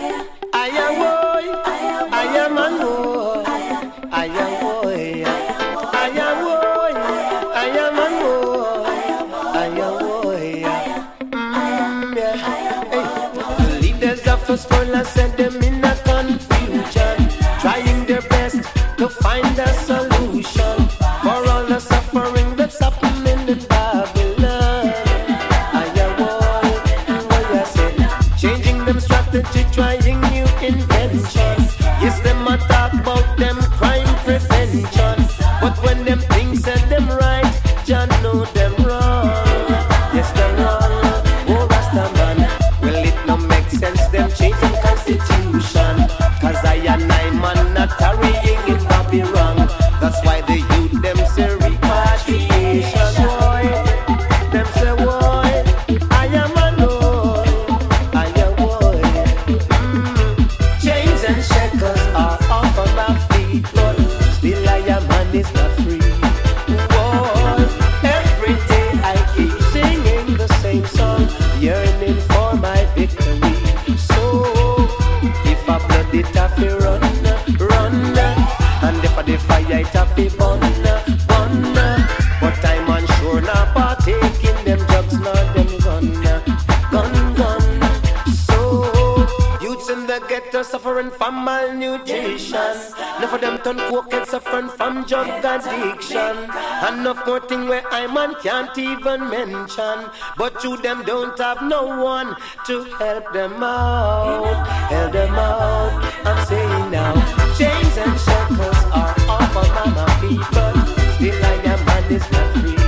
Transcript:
I am boy, I am a boy, I am boy, I am boy, I am a boy, I am boy. Yeah. Hey. The leaders of us will send them in a confusion, trying their best to find a solution for all the suffering that's happening in Babylon. I am boy, what you say? Changing them strategy, trying new inventions. Yes, them a talk about them crime prevention, but when them things said them right, Jah know them wrong. Yes, them wrong. Oh, Rasta man, well it no make sense them changing constitution, 'cause I and I man not tarrying in Babylon. That's why the youth them say repatriation. Boy, them say boy, I am a boy, I am boy. Chains and shackles are off of my feet, but still I am man is not free. Boy, every day I keep singing the same song, yearning for my victory. So if I blood it have to run, and if I the fire it have to burn. But I'm unsure now partake in them drugs, not them gun. So youths in the ghetto suffering from malnutrition. Enough of them turn coke and suffering from drug addiction. Enough more thing where I man can't even mention. But you them don't have no one to help them out. Help them out, I'm saying now. Chains and shackles are off of my people. Still I am man is not free.